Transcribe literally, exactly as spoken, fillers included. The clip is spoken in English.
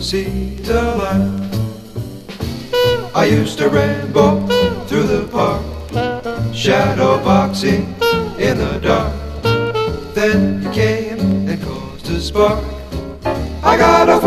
see the light. I used to ramble through the park, shadow boxing in the dark. Then you came and caused a spark. I got a